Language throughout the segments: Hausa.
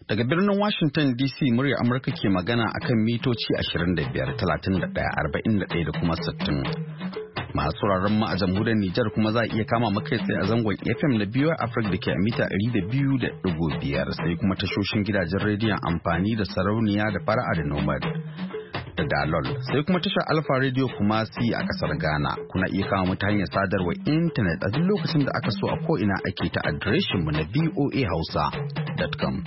Daga birnin Washington DC murya Amurka ke magana akan mitoci 25, 31, 41 da kuma 60. Masu sauraron mu a jamhuriyar Nijar kuma za a iya kama makai tsaye a zangon FM na biyu Africa da ke a mita 200.5 sai kuma tashoshin gidajen rediyon amfani da sarauniya da fara'a da nomad. Da Dalol sai kuma tashar Alpha Radio kuma si a kasar Ghana. Kuna iya kama mu ta hanyar sadarwar intanet a duk lokacin da aka so a ko'ina ake ta adireshin mu na voahausa.com.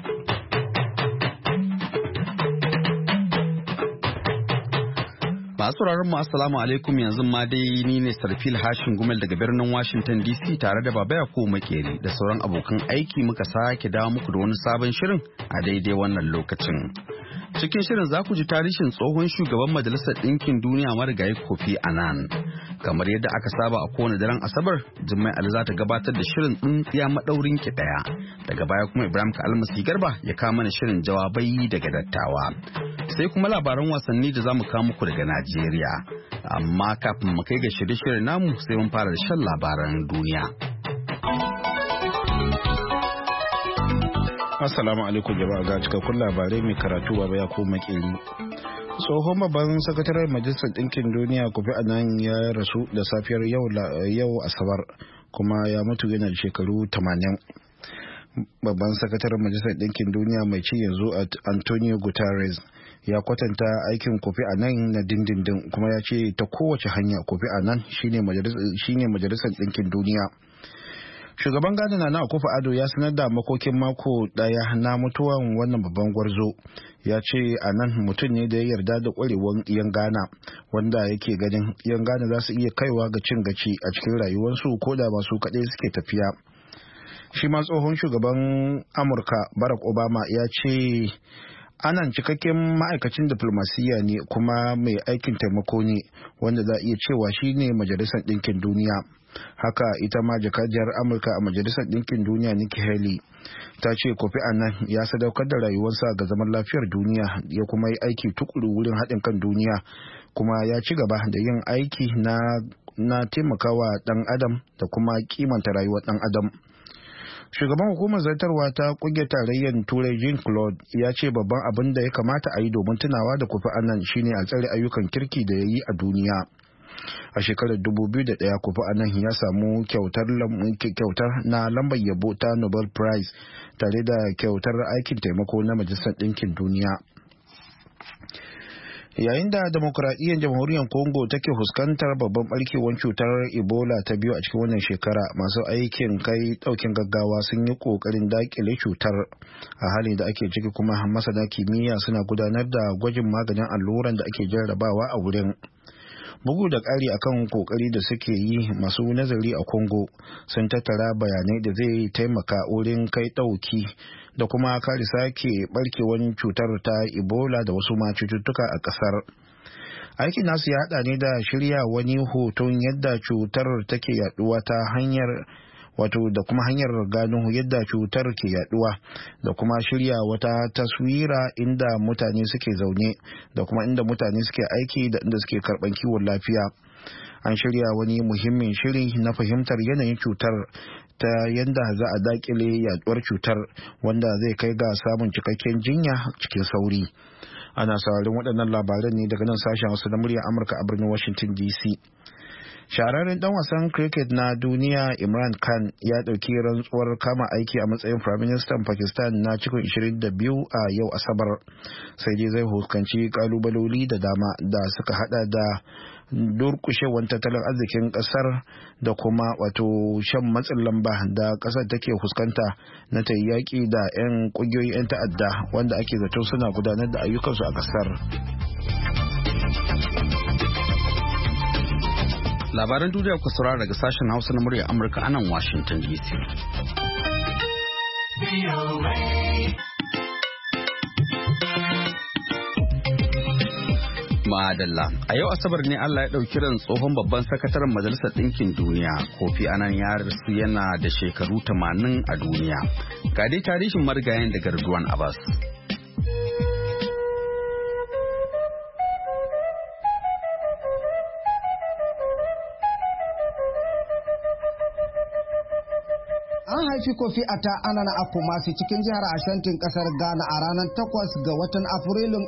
Masu mu assalamu alaikum, yanzu ma dai ni ne Sarfil Hashin Gumel daga birnin Washington DC tare da Baba Yakubu Makeri da sauran abokan aiki muka sake dawo muku da wani sabon shirin a daidai wannan lokacin. Cikin shirin za ku ji tarihin tsohon shugaban Majalisar Ɗinkin Duniya marigayi Kofi Annan. Kamar yadda aka saba a kowane daren Asabar, Jummai Ali za ta gabatar da shirin tsintsiya maɗaurin ki ɗaya. Daga baya kuma Ibrahim Kalmasi Garba ya kawo mana shirin jawabai daga dattawa. Sai kuma labaran wasanni da za mu kawo muku daga Najeriya. Amma kafin mu kai ga shirye-shiryen namu sai mun fara da shan labaran duniya. Assalamu alaikum jama'a, ga cikakkun labarai mai karatu Baba Yakubu Makeri. Tsohon babban sakataren Majalisar Ɗinkin Duniya Kofi Annan ya rasu da safiyar yau Asabar kuma ya mutu yana da shekaru 80. Babban sakataren Majalisar Ɗinkin Duniya mai ci yanzu Antonio Guterres ya kwatanta aikin Kofi Annan na dindindin kuma ya ce ta kowace hanya Kofi Annan shine Majalisar Ɗinkin Duniya. Shugaban Ghana na Akufo-Addo ya sanar da makokin mako daya na mutuwan wannan babban gwarzo. Ya ce Annan mutum ne da ya yarda da kwarewan yan Ghana, wanda yake ganin yan Ghana za su iya kaiwa ga cin gaci a cikin rayuwarsu ko da ba su kaɗai suke tafiya. Shi ma tsohon shugaban Amurka Barack Obama ya ce Annan cikakken ma'aikacin diflomasiyya ne kuma mai aikin taimako ne wanda za a iya cewa shi ne Majalisar Ɗinkin Duniya. Haka ita ma jakadiyar Amurka a Majalisar Ɗinkin Duniya Nikki Haley ta ce Kofi Annan ya sadaukar da rayuwarsa ga zaman lafiyar duniya ya kuma yi aiki tukuru wurin haɗin kan duniya kuma ya ci gaba da yin aiki na taimakawa ɗan adam da kuma kimanta rayuwar ɗan adam. Shugaban hukumar zartarwa ta kungiyar tarayyar Turai Jean-Claude ya ce babban abin da ya kamata a yi domin tunawa da Kofi Annan shine a tsare ayyukan kirki da ya yi a duniya. A shekarar 2001 Kofi Annan ya samu kyautar na lambar yabo ta Nobel Prize tare da kyautar aikin taimako na Majalisar Ɗinkin Duniya. Yayin da demokuraɗiyyar jamhuriyar Congo take fuskantar babban barkewar cutar Ebola ta biyu a cikin wannan shekara, masu aikin kai ɗaukin gaggawa sun yi ƙoƙarin daƙile cutar. A halin da ake ciki kuma masana kimiyya suna gudanar da gwajin maganin alluran da ake jarrabawa a wurin. Bugu da ƙari akan kokari da suke yi, masu nazari a Congo sun tattara bayanai da zai taimaka wurin kai ɗauki da kuma kare sake barkewar cutar ta Ebola da wasu ma cututtuka a ƙasar. Aikin nasu ya haɗa ne da shirya wani hoton yadda cutar take yaduwa ta hanyar da kuma hanyar gano yadda cutar ke yaduwa da kuma shirya wata taswira inda mutane suke zaune da kuma inda mutane suke aiki da inda suke karban kiwon lafiya. An shirya wani muhimmin shiri na fahimtar yanayin cutar ta yadda za a dakile yaduwar cutar wanda zai kai ga samun cikakken jinya cikin sauri. Ana sauraron waɗannan labaran ne daga nan sashen Hausa na muryar Amurka a birnin Washington DC. Shahararren dan wasan cricket na duniya Imran Khan ya ɗauki rantsuwar kama aiki a matsayin Firaministan Pakistan na cikin 22 a yau Asabar. Sai dai zai fuskanci kalubaloli da dama da suka hada da durkushewar tattalin arzikin kasar da kuma shan matsin lamba da kasar take fuskanta na ta yaƙi da 'yan ƙungiyoyin 'yan ta'adda wanda ake zato suna gudanar da ayyukansu a kasar. Labaran duniya ku saurara daga sashen Hausa na muryar Amurka a nan Washington DC. Madalla. A yau Asabar ne Allah ya ɗauki ran tsohon babban sakataren Majalisar Ɗinkin Duniya, Kofi Annan ya rasu yana da shekaru 80 a duniya. Ga dai tarihin marigayen daga Ridwan Abbas. An haifi Kofi Ata Anana a Kumasi cikin jihar Ashantin kasar Ghana a ranar 8 ga watan Afrilun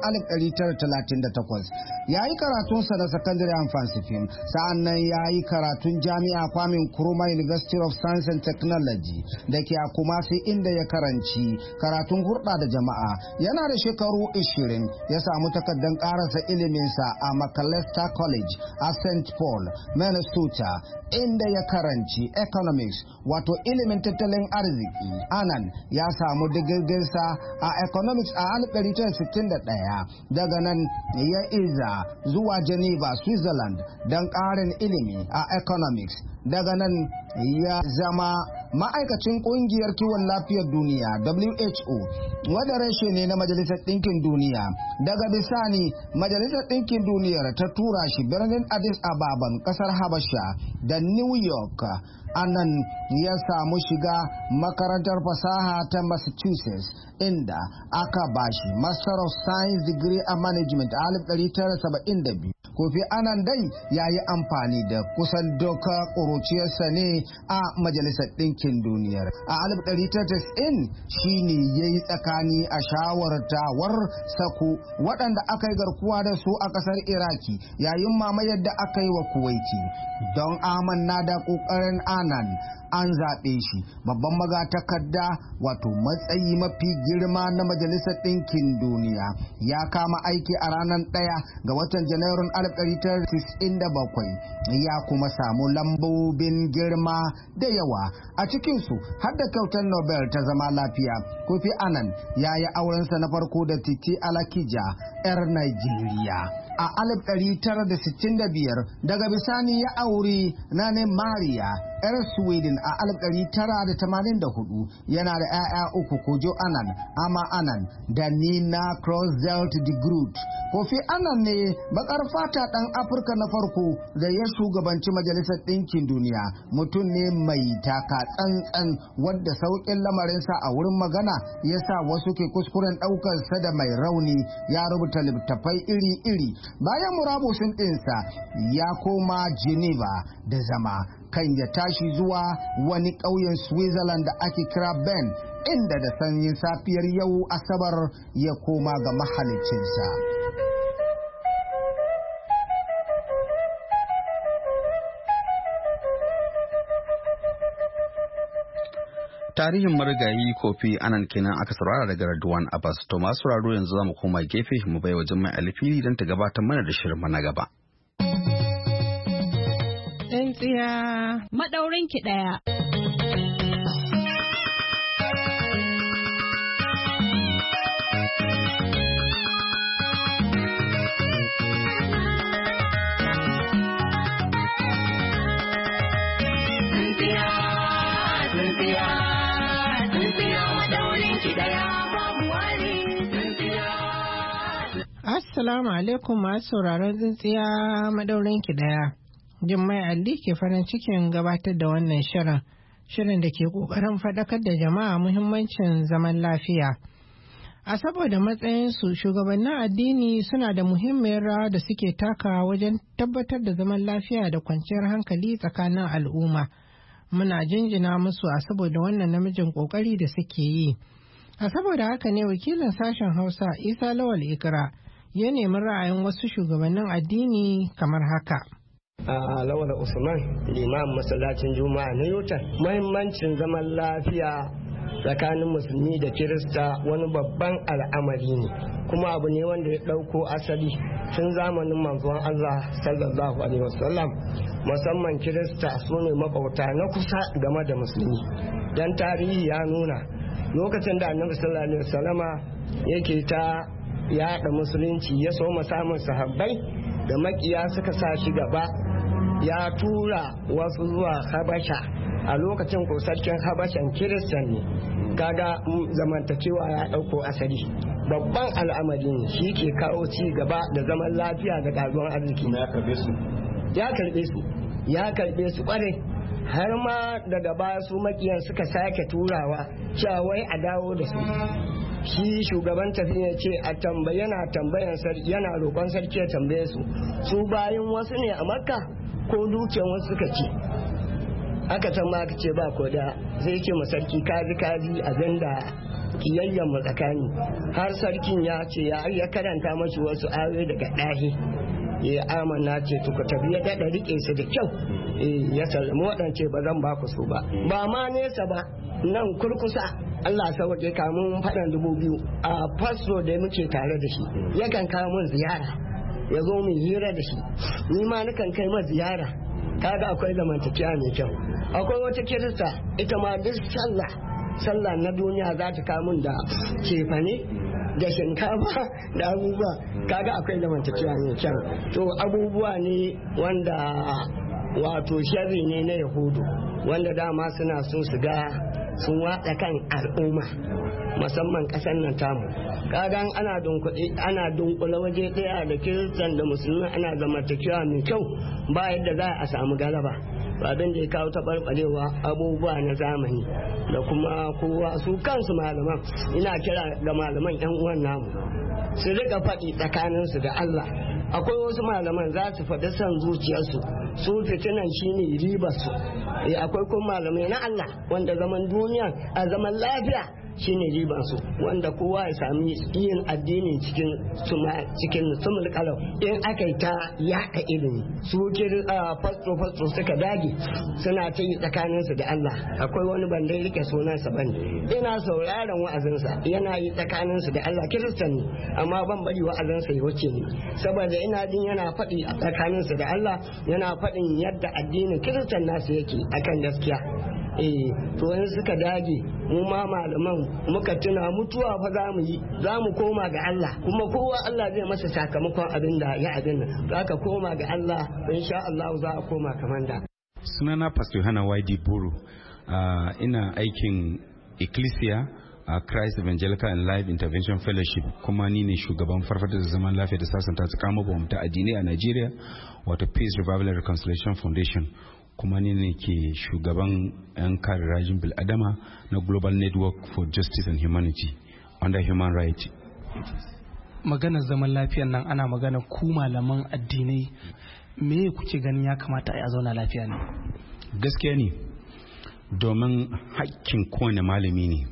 1938. Ya yi karatunsa na sakandare a Fansifim, sa'an nan ya yi karatun jami'a Kwame Nkrumah University of Science and Technology da ke a Kumasi inda ya karanci karatun hulɗa da jama'a. Yana da shekaru 20 ya samu takardar karasa iliminsa a Macalester College a St. Paul, Minnesota, inda ya karanci economics wato ilimin tattalin arziki. Anan ya samu digirginsa a economics a 1961. Daga nan ya iza zuwa Geneva, Switzerland don ƙarin ilimi a economics. Daga nan ya zama ma'aikacin ƙungiyar kiwon lafiyar duniya WHO, wadda reshe ne na Majalisar Ɗinkin Duniya. Daga bisani Majalisar Ɗinkin Duniyar ta tura shi birnin Addis Ababan ƙasar Habasha da New York. Anan ya samu shiga makarantar fasaha ta Massachusetts inda aka bashi Master of Science degree a Management a 1972. Kofi Annan dai ya yi amfani da kusan doka ƙuruciyarsa ne a Majalisar Ɗinkin Duniyar. A 1990 shi ne ya yi tsakani a shawartawar sako waɗanda aka yi garkuwa da su a ƙasar Iraki yayin mamayar da aka yi wa Kuwaiti. Don amanna da ƙoƙarin Annan, an zaɓe shi babban magatakarda wato matsayi mafi girma na Majalisar Ɗinkin Duniya. Ya kama aiki a ranar 1 ga watan Janairun 1997. Ya kuma samu lambobin girma da yawa, a cikinsu har da kyautar Nobel ta zama lafiya. Kofi Annan ya yi aurensa na farko da Titi Alakija, 'yar Najeriya. A 1965 daga bisani ya auri Nane Maria, 'yar Sweden a 1984. Yana da 'ya'ya 3, Kojo Annan, Ama Annan da Nina Crossdelt de Groot. Kofi Annan ne bakar fata ɗan Afirka na farko da ya shugabanci Majalisar Ɗinkin Duniya. Mutum ne mai taka tsantsan wadda sauƙin lamarinsa a wurin magana ya sa wasu ke kuskuren ɗaukarsa da mai rauni. Ya rubuta littattafai iri-iri. Bayan murabusin ɗinsa ya koma Geneva da zama kan ya tashi zuwa wani ƙauyen Switzerland da ake kira Ben, inda da sanyin safiyar yau Asabar ya koma ga mahalicinsa. Tarihin marigayi Kofi Annan kenan aka saurara daga Radwan Abbas. To masu sauraro yanzu zamu koma gefe mu bai wajen mai alfili don ta gabatar mana da shirin na gaba. Tsintsiya madaurin ki daya. Assalamu alaikum masu sauraron tsintsiya madaurin ki daya. Jummai Ali ke farin cikin gabatar da wannan shirin da ke kokarin faɗakar da jama'a muhimmancin zaman lafiya. A saboda matsayinsu shugabannin addini suna da muhimmiyar rawa da suke taka wajen tabbatar da zaman lafiya da kwanciyar hankali tsakanin al'umma. Muna jinjina musu a saboda wannan namijin kokari da suke yi. A saboda haka ne wakilin sashen Hausa Isa Lawal Ikra ya nemi ra'ayin wasu shugabannin addini kamar haka. A Lawal Usman, limam masallacin Juma'a na Yotan, muhimmancin zaman lafiya tsakanin musulmi da Kirista wani babban al'amari ne, kuma abu ne wanda ya ɗauko asali tun zamanin manzon Allah sallallahu alaihi wasallam. Musamman Kirista su ne makwabta na kusa game da musulmi, dan tarihi ya nuna lokacin da annabi sallallahu alaihi wasallama yake ta yaɗa musulunci ya so samun sahabbai da makiya suka sa shi gaba, ya tura wasu zuwa Habasha. A lokacin ko sarkin Habashan Kiristan ne, kaga zamantakewa ya ɗauko asali. Babban al'amari ne, shi ke kawo ci gaba da zaman lafiya da ƙaruwar arziki. Ya karɓe su kwarai, har ma daga baya su makiyan suka sake turawa cewa wai a dawo da su. Shi shugaban tafiya ce a yana tambayan sarki, yana roƙon sarki ya tambaye su bayan wasu ne a Makka ko dukiyar wasu suka ce. aka san ma aka ce ba ko da sai ce ma sarki kaji abinda kiyayyen mu tsakani har sarkin ya ce ya karanta mashi wasu ayoyi daga ɗahi ya amana ce tuku tafi ya daɗa rike su da kyau ya sallama waɗance ba zan ba ku su ba ma nesa ba nan kurkusa Allah sauke kamun faɗan 2000 a fasto da muke tare da shi yakan kawo mun ziyara ya zo mu hira da shi ni ma nakan kai ma ziyara kaga akwai zamantakewa mai kyau. Akwai wata kirista ita ma duk sallah na duniya za ta kawo mun da cefane da shinkafa da abubuwa, kaga akwai zamantakewa mai kyau. To abubuwa ne wanda wato sharri ne na yahudu wanda dama suna so su ga sun watsa kan al'umma musamman kasar nan tamu. Kagan ana dunkula waje daya da kiristan da musulmi ana zamantakewa mai kyau ba yadda za a samu galaba. Abin da ya kawo taɓarɓarewa abubuwa na zamani da kuma kowa su kansu malaman, ina kira ga malaman yan uwan namu su rika faɗi tsakaninsu da Allah. Akwai wasu malaman za su faɗi son zuciyarsu, su fitinan shine ribarsu. Akwai kuma malamai na Allah wanda zaman duniya a zaman lafiya shine ribansu, wanda kowa ya sami yin addini cikin sumul kalau in aka yi ta yaɗa ilimi. Su fasto suka dage suna ta yi tsakaninsu da Allah. Akwai wani ban dai rike sunansa bane, ina sauraron wa'azinsa yana yi tsakaninsu da Allah. Kiristan ne amma ban bari wa'azinsa ya wuce ni, saboda ina jin yana faɗi a tsakaninsu da Allah, yana faɗin yadda addinin kiristan nasu yake akan gaskiya. To in suka dage mu ma malaman muka tuna mutuwa fa za mu koma ga Allah, kuma kowa Allah zai masa sakamakon abin da ya abin nan. To aka koma ga Allah insha Allah za a koma kamar da. Sunana Pastor Hana YD Buru, ina aikin Ecclesia a Christ Evangelical and Life Intervention Fellowship, kuma ni ne shugaban farfadar da zaman lafiya da sasanta tsakanin mabambanta addinai a Nigeria, wato Peace Revival and Reconciliation Foundation. Kuma ni ne ke shugaban 'yan kare rajin bil'adama na Global Network for Justice and Humanity under Human Rights. Maganar zaman lafiyan nan ana magana ku malaman addinai, me kuke ganin ya kamata a zauna lafiya ne? Gaskiya ne, domin haƙƙin kowane malami ne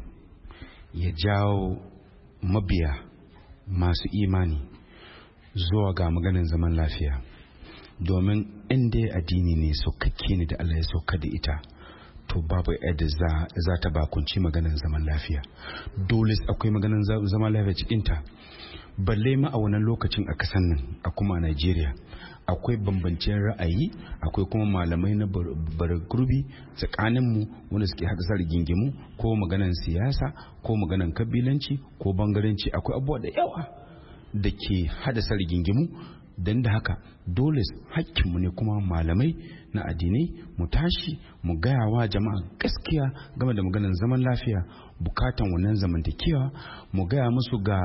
ya jawo mabiya masu imani zuwa ga maganar zaman lafiya. Domin inda addini ne saukakke ne da Allah ya sauka da ita, to babu yadda za ta bakunci maganar zaman lafiya. Dole akwai maganar zaman lafiya cikinta. Balle ma a wannan lokacin a kasan nan, a kuma a Najeriya akwai bambancin ra'ayi, akwai kuma malamai na baragurbi tsakaninmu wanda suke haddasa rigingimu ko maganar siyasa ko maganar kabilanci ko bangaranci. Akwai abubuwa da yawa da ke haddasa rigingimu. Dan da haka dole hakkinmu ne kuma malamai na addinai mu tashi mu gaya wa jama'a gaskiya game da maganar zaman lafiya, bukatan wannan zamantakewa, mu gaya musu ga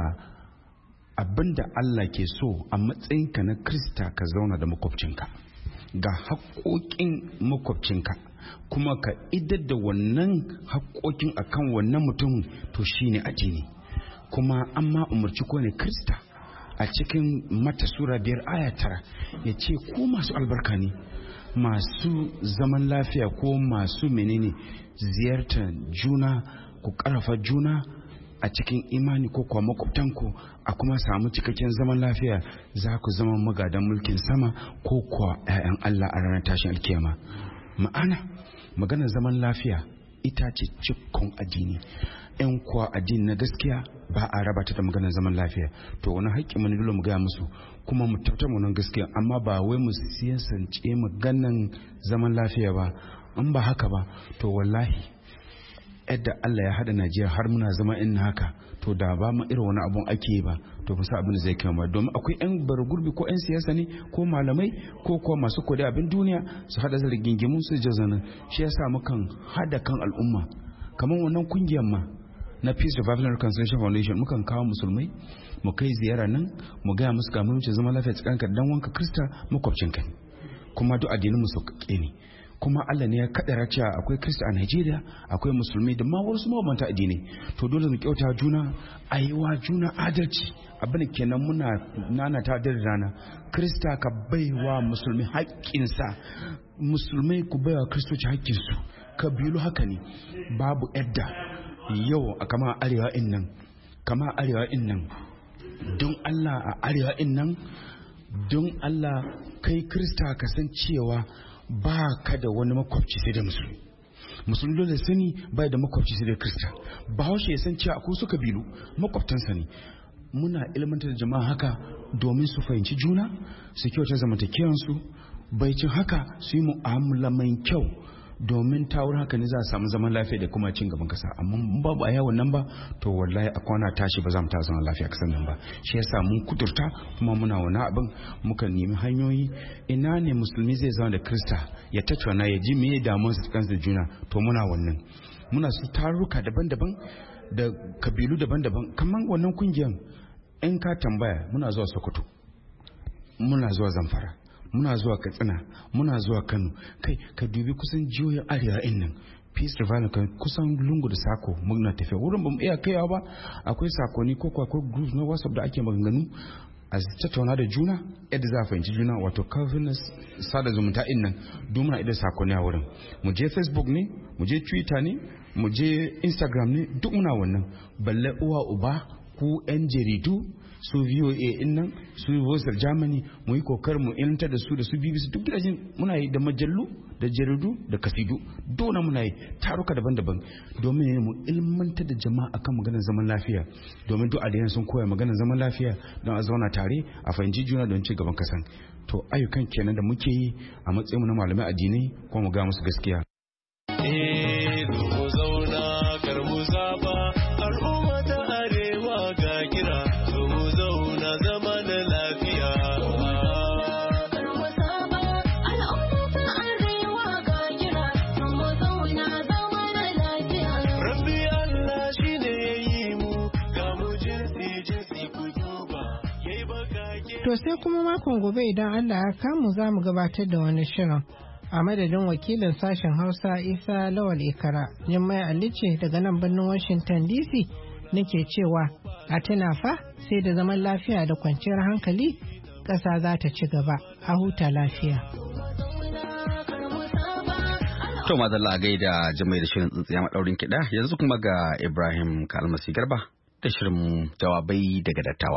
abinda Allah ke so a matsayinka na Krista ka zauna da makwabcinka, ga haƙoƙin makwabcinka, kuma ka idar da wannan haƙoƙin akan wannan mutum, to shine addini. Kuma an ma umarci ko ne Krista a cikin Matta Sura 5 aya 9 ya ce ko masu albarka ne, masu zaman lafiya ko masu menene ziyartar juna, ku ƙarfafa juna a cikin imani ko kuwa makwabtanku, a kuma samu cikakken zaman lafiya, za ku zama magadan mulkin sama ko kuwa 'ya'yan Allah a ranar tashin alkiyama. Ma'ana maganar zaman lafiya ita ce cikon addini. In kuwa addini na gaskiya ba a raba ta da maganar zaman lafiya, to wani haƙƙi mu ne dole mu gaya musu kuma mu tabbatar mu nan gaskiya, amma ba wai mu siyasance maganar zaman lafiya ba. In ba haka ba, to wallahi yadda Allah ya haɗa Najeriya har muna zama in haka, to da ba mu irin wani abun ake ba, to ba sa abin da zai kai ba. Domin akwai 'yan bargurbi ko 'yan siyasa ne ko malamai ko kuwa masu kudi abin duniya su haɗa zargingimun su jazanin. Shi yasa mukan haɗa kan al'umma kamar wannan kungiyar ma na Peace Revival and Reconciliation Foundation. Mukan kawo musulmai mu kai ziyara nan, mu gaya musu ga muhimmancin zama lafiya tsakaninka da dan wanka Krista makwabcinka, kuma duk addinin mu sauƙaƙe ne. kuma Allah ne ya kaddara cewa akwai Kirista a Najeriya, akwai musulmi da ma wasu mabanta addinai. To dole mu kyauta juna, ayiwa juna adalci. Abin kenan muna nana ta da rana. Kirista ka baiwa musulmi haƙƙinsa, musulmai ku baiwa Kiristoci haƙƙinsu. Kabilu haka ne, babu yadda yau a kama arewa in nan don Allah a arewa in nan don Allah kai Kirista ka san cewa ba ka da wani makwabci sai da musulmi dole sani bai da makwabci sai da Kirista. Bahaushe ya san cewa akwai su kabilu makwabtansa ne. Muna ilmantar da jama'a haka domin su fahimci juna, su kyauta zamantakewansu, baicin haka su yi mu'amala mai kyau, domin ta wurin haka ne za a samu zaman lafiya da kuma cin gaban kasa. Amma babu a yawon nan ba, to wallahi a kwana tashi ba za mu ta zama lafiya kasan nan ba. Shi yasa mun kudurta kuma muna wani abin, muka nemi hanyoyi. Ina ne musulmi zai zama da Kirista ya tattauna ya ji meye damuwar su kansu da juna, to muna wannan. Muna su taruka daban-daban da kabilu daban-daban. Kamar wannan kungiyar in ka tambaya, muna zuwa Sokoto, muna zuwa Zamfara, muna zuwa Katsina, muna zuwa Kano. Kai ka dubi kusan jihohin arewa in nan, Peace Revival kan kusan lungu da sako muna tafiya wurin. Bamu iya kaiwa ba, akwai sakonni ko akwai groups na WhatsApp da ake maganganu a tattauna da juna yadda za a fahimci juna, wato kafin sada zumunta in nan duk muna idan sakonni a wurin. Mu je Facebook ne, mu je Twitter ne, mu je Instagram ne, duk muna wannan. Balle uwa uba ku 'yan jaridu, su VOA in nan, su Voice of Germany, mu yi kokar mu ilmantar da su BBC, duk gidajen muna yi da majallu da jaridu da kasidu, dole muna yi taruka daban-daban domin mu ilmantar da jama'a akan maganar zaman lafiya, domin duk aliyan sun koya maganar zaman lafiya don a zauna tare a fahimci juna don ci gaban kasan. To ayyukan kenan da muke yi a matsayin mu na malamai addinai, kuma mu ga musu gaskiya. To sai kuma makon gobe idan Allah ya kamu za mu gabatar da wani shirin. A madadin wakilin sashen Hausa Isa Lawal Ikara, Jummai Ali ce daga nan birnin Washington DC nake cewa a tuna fa sai da zaman lafiya da kwanciyar hankali ƙasa za ta ci gaba. A huta lafiya. To madalla a gaida Jummai da shirin tsintsiya maɗaurin kiɗa, yanzu kuma ga Ibrahim Kalmasi Garba da shirin jawabai daga dattawa.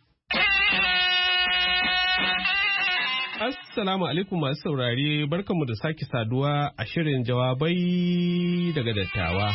Assalamu alaikum masu saurare, barkanmu da sake saduwa a shirin jawabai daga dattawa.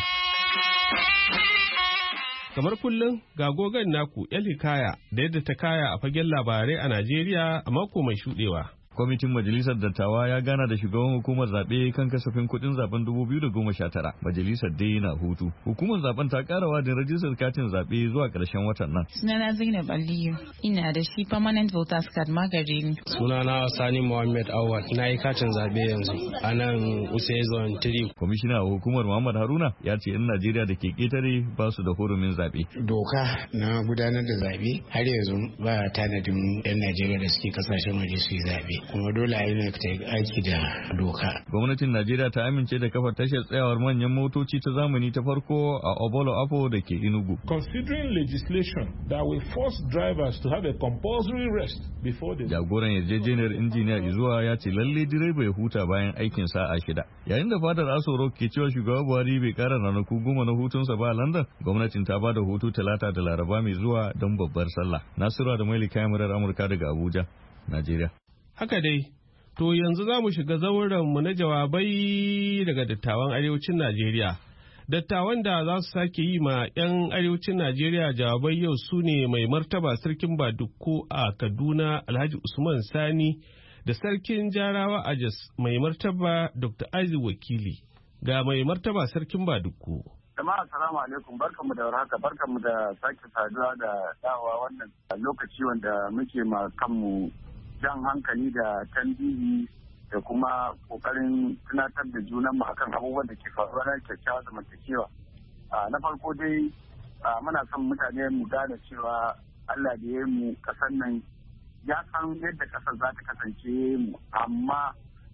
Kamar kullum ga gogon naku El Hikaya da yadda ta kaya a fagen labarai a Najeriya a mako mai shuɗewa. Kwamitin Majalisar Dattawa ya gana da shugaban hukumar zaɓe kan kasafin kuɗin zaben 2019. Majalisar dai na hutu. Hukumar zaben ta ƙara wadin rajistar katin zaɓe zuwa ƙarshen watan nan. Sunana Zainab Aliyu, ina da shi permanent voters card magari. Sunana Sani Muhammad Awad, na yi katin zaɓe yanzu a nan Usai Zone 3. Kwamishina a hukumar Muhammad Haruna ya ce 'yan Najeriya da ke ƙetare ba su da hurumin zaɓe. Doka na gudanar da zaɓe har yanzu ba tanadin 'yan Najeriya da suke kasashen waje su yi zaɓe. Kuma dole a yi aiki da doka. Gwamnatin Najeriya ta amince da kafa tashar tsayawar manyan motoci ta zamani ta farko a Obolo Apo da ke Enugu. Considering legislation that will force drivers to have a compulsory rest before they... Jagoran yarjejeniyar injiniya Izuwa ya ce lalle direba ya huta bayan aikin sa'a 6. Yayin da fadar Aso Rock ke cewa shugaba Buhari bai kara ranaku 10 na hutunsa ba a London, gwamnatin ta bada hutu Talata da Laraba mai zuwa don babbar sallah. Nasiru da Maili kamarar Amurka daga Abuja, Najeriya. Haka dai, to yanzu za mu shiga zaurenmu na jawabai daga dattawan arewacin Najeriya. Dattawan da za su sake yi ma 'yan arewacin Najeriya jawabai yau su ne mai martaba sarkin Badukko a Kaduna Alhaji Usman Sani da sarkin Jarawa a Jos mai martaba Dr. Azi Wakili. Ga mai martaba sarkin Badukko. Jama'a assalamu alaikum, barkanmu da warhaka, barkanmu da sake saduwa da dawa wannan lokaci wanda muke ma kanmu jan hankali da tambihi da kuma kokarin tunatar da junanmu akan abubuwan da ke faruwa na kyakkyawar zamantakewa. Na farko dai muna son mutane mu gane cewa Allah da ya mu kasan nan ya san yadda kasar za ta kasance mu, amma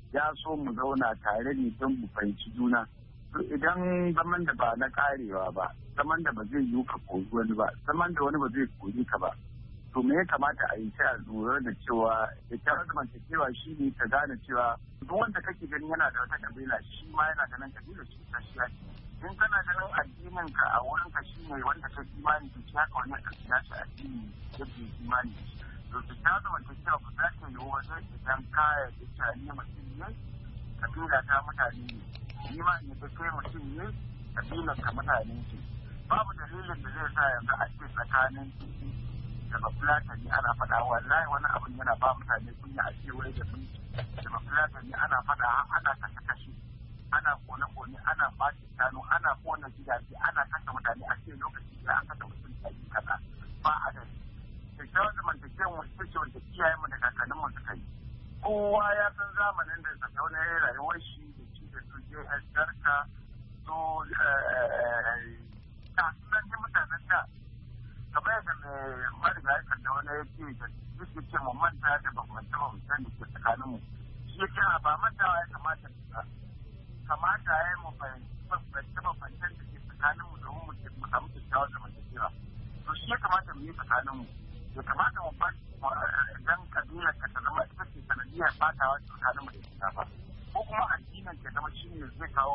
ya so mu zauna tare ne don mu fahimci juna. To idan zaman da ba na karewa ba, zaman da ba zai yi ka koyi wani ba, zaman da wani ba zai koyi ka ba, to me ya kamata a yi sai a lura da cewa kyakkyawar zamantakewa shi ne ka gane cewa duk wanda kake gani yana da wata kabila shi ma yana ganin kabila shi ta shi in kana ganin addinin ka a wurin ka shi ne wanda ka imani da shi haka wani kabila shi addini yake imani to kyakkyawar zamantakewa ku za ta yi wajen idan kaya da cewa ni mutum ne kabila ta mutane ne imani da kai mutum ne kabilar ka mutane ce babu dalilin da zai sa yanzu a ce tsakanin da bafulatani ana faɗa wallahi wani abin yana ba mutane kunya a kewaye da sun da bafulatani ana faɗa ana kashe ana kone ana ɓaci shanu ana kona gidaje ana kashe mutane a ce lokaci da an kashe mutum ɗari kaza ba a da kyakkyawar zamantakewar ita ce wanda iyayenmu da kakanninmu suka yi kowa ya san zamanin da Sardauna ya yi rayuwar shi da shi da su JS Darka to kasuwan ne mutanen da kamar yadda mai marigayi Sardauna ya ce da yake ce mu manta da bambance-bambancen da ke tsakaninmu shi ya ce ba mantawa ya kamata ya yi mu fahimci bambance-bambancen da ke tsakaninmu domin mu samu kyakkyawar zamantakewa to shi ya kamata mu yi tsakaninmu ya kamata mu bar idan kabilar ka ta zama ita ce sanadiyar fatawa tsakanin mu da ita ba ko kuma addinin ka zama shi ne zai kawo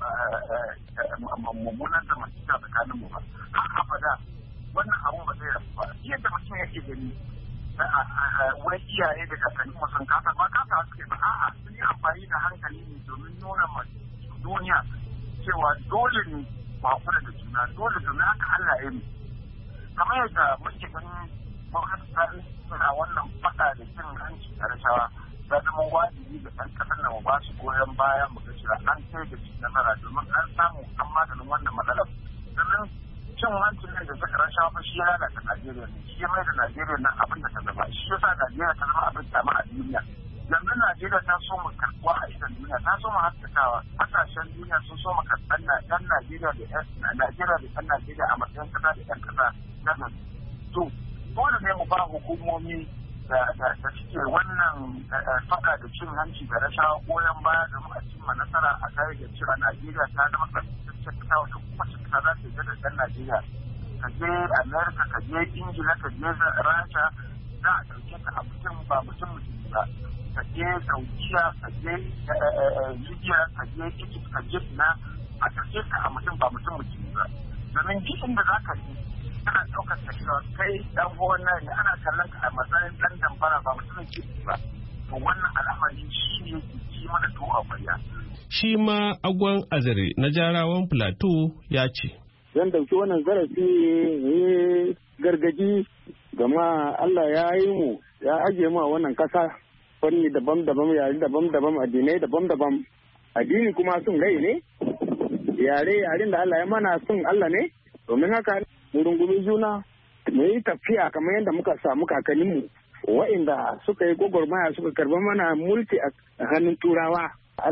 mummunan zamantakewa tsakanin mu ba har abada wannan abun ba zai rabu ba yadda mutum yake gani wai iyaye da kakanni mu sun kasa ba kasa suke ba a'a sun yi amfani da hankali ne domin nuna ma duniya cewa dole ne ba hakura da juna dole domin haka Allah ya yi kamar yadda muke ganin gwamnati ta suna wannan faɗa da cin hanci da rashawa da zama wajibi da ɗan ƙasar da mu ba su goyon baya mu ga cewa an kai da ci nasara domin an samu an maganin wannan matsalar domin cin hancin nan da suka rashawa fa shi ya lalata Najeriya ne shi ya mai da Najeriya nan abin da ta zama shi ya sa Najeriya ta zama abin kyama a duniya yanzu Najeriya ta so mu karɓuwa a idan duniya ta so mu haskakawa ƙasashen duniya sun so mu karɓar ɗan Najeriya da ɗan Najeriya a matsayin ƙasa da ɗan ƙasa na gari to dole ne mu ba hukumomi da suke wannan faɗa da cin hanci da rashawa goyon baya domin a cimma nasara a kai da cewa Najeriya ta zama ƙarfitaccen ƙasa wata kuma ƙasa za ta yi da ɗan Najeriya ka je Amerika ka je Ingila ka je Rasha za a ɗauke ka a mutum ba mutum ba ka je Saudiya ka je Libya ka je Egypt ka je ina a ɗauke ka a mutum ba mutum ba domin duk inda za ka je ana ɗaukar ta cewa kai ɗan gona ne ana kallon ka a matsayin ɗan damfara ba mutumin kirki ba to wannan al'amari shi ne ke ci mana tuwo a ƙwarya. Shi ma Agwan Azare na Jarawan Plateau ya ce. Zan ɗauki wannan zarafi ne gargaji gama Allah ya yi mu ya ajiye mu a wannan ƙasa fanni daban-daban yare daban-daban addinai daban-daban addini kuma sun rai ne yaren da Allah ya mana sun Allah ne domin haka mu rungumi juna mu yi tafiya kamar yadda muka samu kakanninmu wa'inda suka yi gwagwarmaya suka karba mana mulki a hannun turawa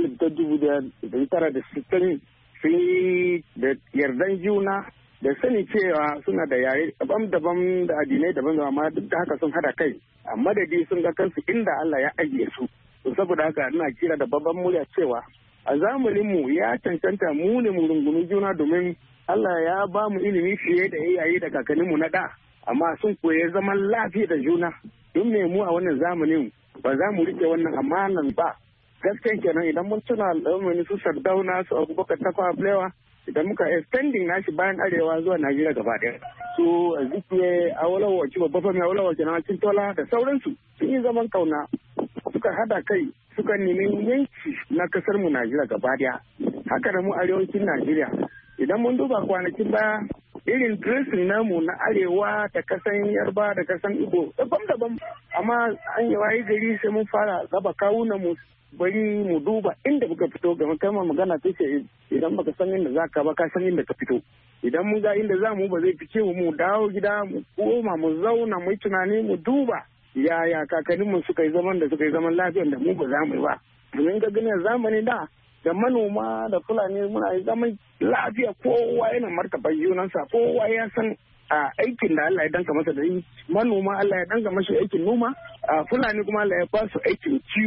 1960 sun yi da yardan juna da sani cewa suna da yare daban-daban da addinai daban-daban amma duk da haka sun hada kai a madadi sun ga kansu inda Allah ya ajiye su saboda haka ina kira da babban murya cewa a zamaninmu ya cancanta mu ne mu rungumi juna domin Allah ya ba mu ilimi fiye da iyaye da kakanninmu na da amma sun koyi zaman lafiya da juna don me mu a wannan zamanin ba za mu rike wannan amanan ba gaskiya kenan idan mun tuna al'ummani su Sardauna su Abubakar Tafawa Balewa idan muka extending nashi bayan arewa zuwa Najeriya gaba ɗaya su Azikiwe Awolowo ci babba mai Awolowo kenan Cintola da sauransu sun yi zaman kauna suka hada kai suka nemi yanki na kasar mu Najeriya gaba ɗaya haka da mu arewacin Najeriya idan mun duba kwanakin baya irin dressing namu na arewa da kasan Yarba da kasan Igbo daban-daban amma an yi waye gari sai mun fara raba kawunan mu bari mu duba inda muka fito ga kalmar magana ta ce idan baka san inda za ka ba ka san inda ka fito idan mun ga inda za mu ba zai fice mu dawo gida mu koma mu zauna mu yi tunani mu duba yaya kakannin mu suka yi zaman lafiyar da mu ba za mu yi ba domin ga ganin zamani da manoma da fulani muna yi zaman lafiya kowa yana martaba junansa kowa ya san a aikin da Allah ya danka masa da yi manoma Allah ya danka masa aikin noma a fulani kuma Allah ya ba su aikin kiwo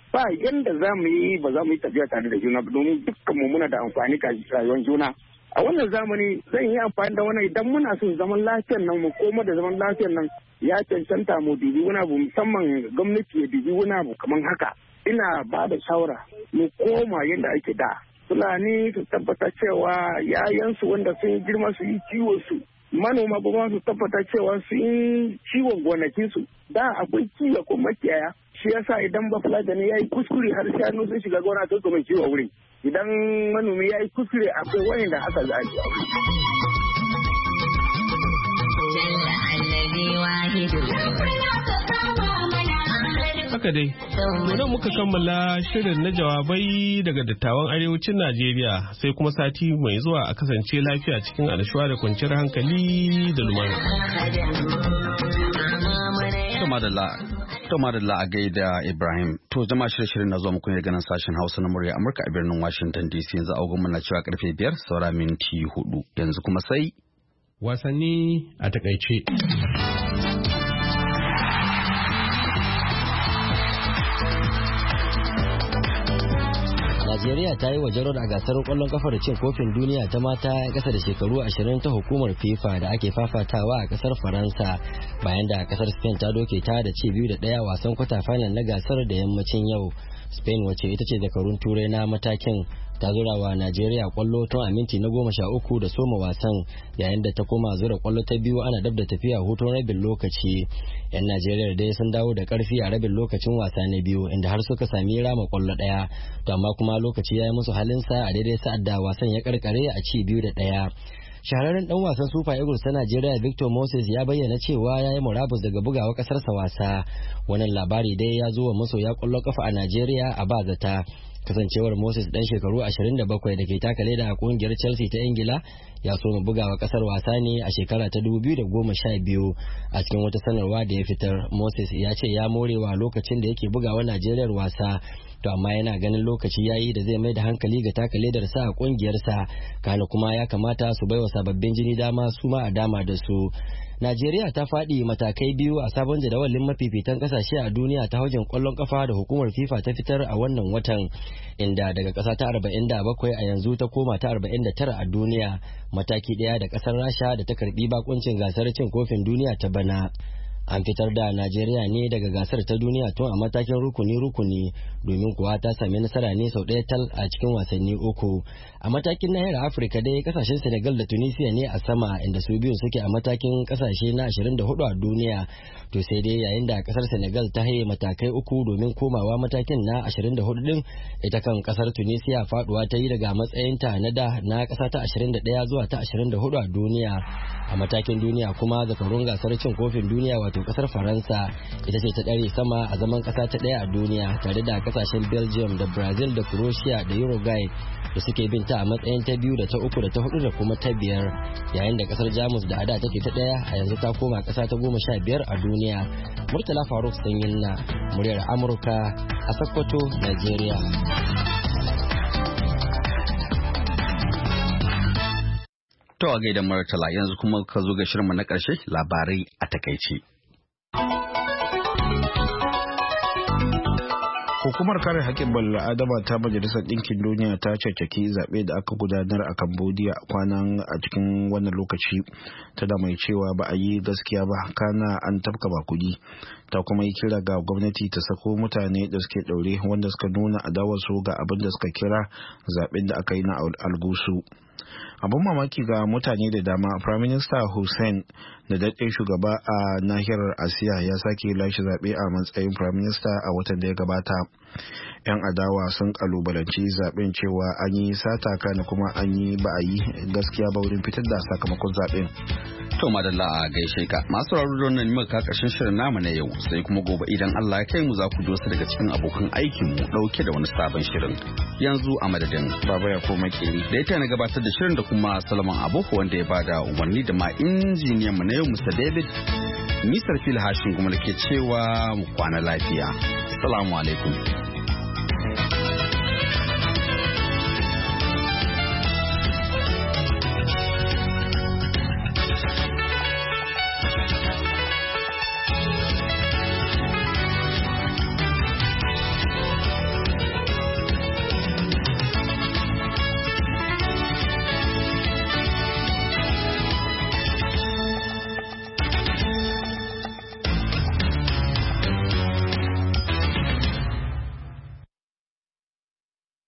ba yanda za mu yi ba za mu yi tafiya tare da juna domin dukkan mu muna da amfani ga rayuwar juna. A wannan zamani zan yi amfani da wannan idan muna son zaman lafiyar nan mu koma da zaman lafiyar nan ya cancanta mu dubi wani abu musamman gwamnati ya dubi wani abu kamar haka. Ina ba da shawara mu koma yadda ake da. Fulani su tabbata cewa yayansu wanda sun girma su yi kiwo su. Manoma kuma su tabbata cewa su yi ciwon gonakinsu. Da akwai kiwo ko makiyaya. Shi yasa idan ba Fulatani ya yi kuskure har shanu sun shiga gona to kuma kiwo wurin. Idan manomi ya yi kuskure akwai wani da aka zaɓi a wuri. Haka dai, nan muka kammala shirin na jawabai daga dattawan arewacin Najeriya sai kuma sati mai zuwa a kasance lafiya cikin annashuwa da kwanciyar hankali da lumana. To madalla a gaida Ibrahim. To zama shirye-shiryen na zuwa muku ne ganin sashen Hausa na murya Amurka a birnin Washington DC yanzu agogon na cewa karfe 5 saura minti 4 yanzu kuma sai wasanni a takaice. Najeriya ta yi wa Jarrod a gasar kwallon kafa da cin kofin duniya ta mata 'yan kasa da shekaru 20 ta hukumar FIFA da ake fafatawa a kasar Faransa bayan da kasar Spain ta doke ta da ci 2-1 wasan kwata final na gasar da yammacin yau. Spain wacce ita ce zakarun turai na matakin ta zura wa Najeriya kwallo tun a minti na 13 da soma wasan yayin da ta koma zura kwallo ta biyu ana dab da tafiya hutun rabin lokaci. 'Yan Najeriya dai sun dawo da karfi a rabin lokacin wasa na biyu inda har suka sami rama kwallo daya to amma kuma lokaci ya yi musu halinsa a daidai sa'ad da wasan ya karkare a ci 2-1. Shahararren dan wasan Super Eagles ta Najeriya Victor Moses ya bayyana cewa ya yi murabus daga bugawa kasarsa wasa. Wannan labari dai ya zo wa masoya kwallon kafa a Najeriya a bazata. Kasancewar Moses dan shekaru 27 da ke taka leda a kungiyar Chelsea ta Ingila ya so mu bugawa kasar wasa ne a shekara ta 2012. A cikin wata sanarwa da ya fitar, Moses ya ce ya morewa lokacin da yake bugawa Najeriya wasa, to amma yana ganin lokaci yayi da zai mai da hankali ga taka ledar sa a kungiyarsa, kana kuma ya kamata su baiwa sababbin jini dama su ma a dama da su. Najeriya ta faɗi matakai biyu a sabon jadawalin mafifitan kasashe a duniya ta hujin kwallon kafa da hukumar FIFA ta fitar a wannan watan, inda daga ƙasa ta 47 a yanzu ta koma ta 49 a duniya, mataki ɗaya da ƙasar Rasha da ta karbi bakuncin gasar cin kofin duniya ta bana. An fitar da Najeriya ne daga gasar ta duniya tun a matakin rukuni-rukuni domin kuwa ta sami nasara ne sau ɗaya tal a cikin wasanni 3. A matakin nahiyar Afirka dai kasashen Senegal da Tunisia ne a sama inda su biyu suke a matakin kasashe na 24 a duniya. To sai dai yayin da kasar Senegal ta haye matakai 3 domin komawa matakin na 24 din, ita kan kasar Tunisia faduwa ta yi daga matsayinta na da na kasa ta 21 zuwa ta 24 a duniya. A matakin duniya kuma zakarun gasar cin kofin duniya wato kasar Faransa ita ce ta dare sama a zaman kasa ta daya a duniya tare da kasashen Belgium da Brazil da Croatia da Uruguay da suke bin ta a matsayin ta biyu da ta uku da ta hudu da kuma ta biyar, yayin da kasar Jamus da ada take ta daya a yanzu ta koma kasa ta 15 a duniya. Murtala Faruk Sanyin na muryar Amurka a Sokoto, Nigeria. To a gaida Murtala yanzu kuma ka zo ga shirinmu na ƙarshe, labarai a takaice. Hukumar kare haƙƙin bala'adama ta Majalisar Ɗinkin Duniya ta caccaki zaɓe da aka gudanar a Cambodia kwanan a cikin wannan lokaci, tana mai cewa ba a yi gaskiya ba, kana an tafka bakudi. Ta kuma yi kira ga gwamnati ta sako mutane da suke ɗaure wanda suka nuna adawarsu ga abin da suka kira zaɓen da aka yi na algusu. Abin mamaki ga mutane da dama, Prime Minister Hussein da daɗin shugaba a nahiyar Asiya ya sake lashe zaɓe a matsayin Prime Minister a watan da ya gabata. 'Yan adawa sun kalubalanci zaɓen cewa an yi sata kana kuma an yi ba a yi gaskiya ba wurin fitar da sakamakon zaɓen. To madalla a gaishe ka masu rarru nan muka karshen shirin namu na yau, sai kuma gobe idan Allah ya kai mu za ku dosa daga cikin abokan aikin mu dauke da wani sabon shirin. Yanzu a madadin Baba ya koma Kiri da ita na gabatar da shirin da kuma Salman Aboko wanda ya bada umarni da ma injiniyan mu na yau Mr. David, Mr. Phil Hashin kuma da ke cewa mu kwana lafiya. Assalamu alaikum.